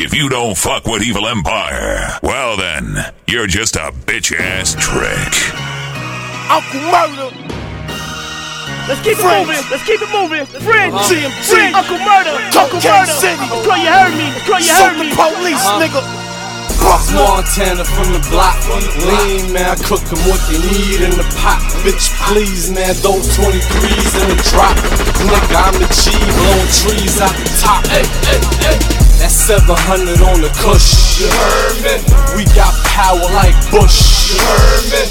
If you don't fuck with Evil Empire, well then, you're just a bitch-ass trick. Uncle Murder. Let's keep it moving. Let's keep it moving. Friends, TMT. Uncle Murder. Uncle Murder. City. I'm sure you heard me. I'm sure you heard me. The police, nigga. Montana from the block, lean man, I cook them what they need in the pot. Bitch, please, man, those 23s in the drop. Nigga, I'm the G, blowing trees out the top. Hey, hey, hey. That's 700 on the kush. You heard me? We got power like Bush. You heard me?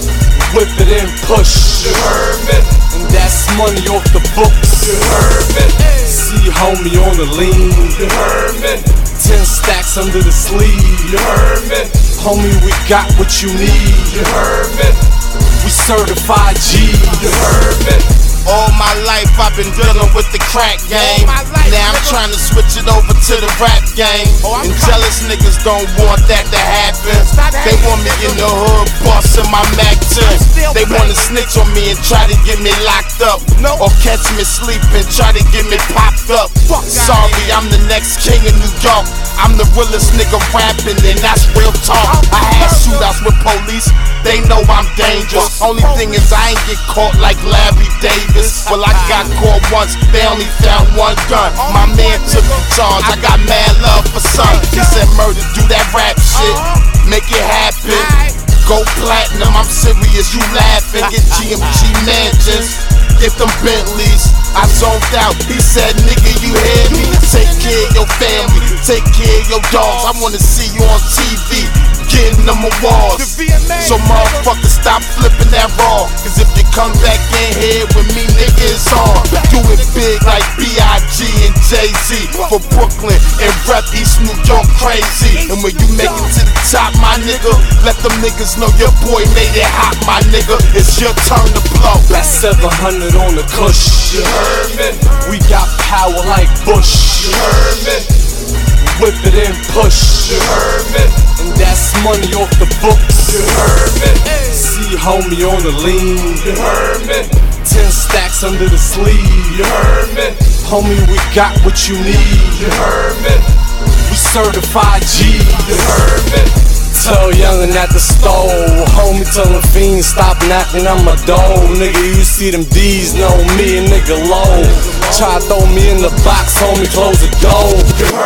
Whip it and push. You heard me? And that's money off the books. You heard me? See homie on the lean. You heard me? 10 stacks under the sleeve. You heard me? Homie, we got what you need. You heard me? We certified G. You heard me? All my life I've been dealing with the crack game. Now I'm trying to switch it over to the rap game. And jealous niggas don't want that to happen. They want me in the hood, bustin' my Mac 10. They wanna snitch on me and try to get me locked up, or catch me sleeping, try to get me popped up. Sorry, I'm the next king of New York. I'm the realest nigga rapping, and that's real talk. I had shootouts with police, they know I'm dangerous. Only thing is I ain't get caught like Larry Davis. Well, I got caught once, they only found one gun. My man took the charge, I got mad love for son. He said, Murder, do that rap shit, make it happen. Go platinum, I'm serious, you laughing. Get GMG mansions, get them Bentleys. I zoned out, he said, nigga, you hear me? Take care of your family, take care of your dogs. I wanna see you on TV, getting them awards. So motherfuckers, stop flipping that raw. Cause if you come back in here with me, nigga, it's on. Do it big like B.I.G. and Jay-Z for Brooklyn and rep East New York crazy. And when you make it to the top, my nigga, let them niggas know your boy made it hot, my nigga. It's your turn to blow. That's 700 on the kush. You heard me? We got power like Bush. You heard me? Whip it and push. You heard me? And that's money off the books. You heard me? See homie on the lean. You heard me? 10 stacks under the sleeve. You heard me? Homie, we got what you need. You heard me? We certified G. You heard me? Tell youngin' at the store, homie, tell them fiends stop knocking on my door. Nigga, you see them D's, know me, a nigga low. Try to throw me in the box, homie, close the door.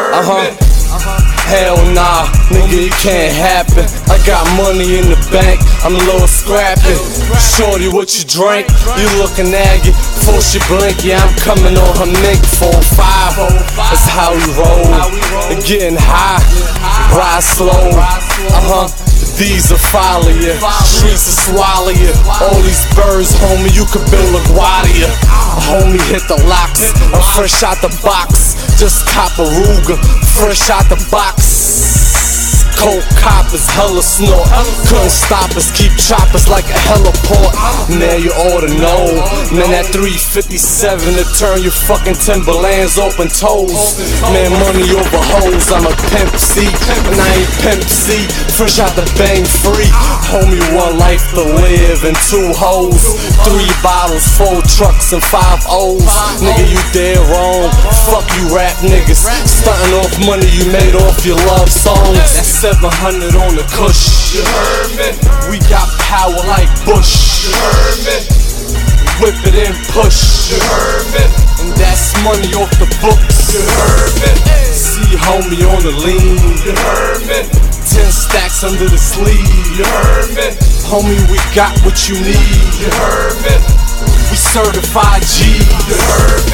Hell nah, nigga, it can't happen. I got money in the bank, I'm a little scrappy. Shorty, what you drink? You looking aggy. Before she blink, yeah, I'm coming on her neck. 4-5, that's how we roll. Getting high, ride slow. These will follow you, streets will swallow you. All these birds, homie, you could build a guardia. Homie, hit the locks, I'm fresh out the box. Just cop a Ruger, fresh out the box. Cold coppers, hella snort. Couldn't stop us, keep choppers like a heliport. Now you oughta know. Man, that 357 to turn your fucking Timberlands open toes. Man, money over hoes, I'm a pimp C. And I ain't pimp C, fresh out the bang free. Homie, one life to live and 2 hoes. 3 bottles, 4 trucks and 5 O's. Nigga, you dead wrong. Fuck you rap niggas. Stunting off money you made off your love songs. That's 700 on the kush. You heard me? We got power like Bush. You heard me? Whip it and push. You heard me? And that's money off the books. You heard me? See homie on the lean. You heard me? 10 stacks under the sleeve. You heard me? Homie, we got what you need. You heard me? We certified G. You heard me?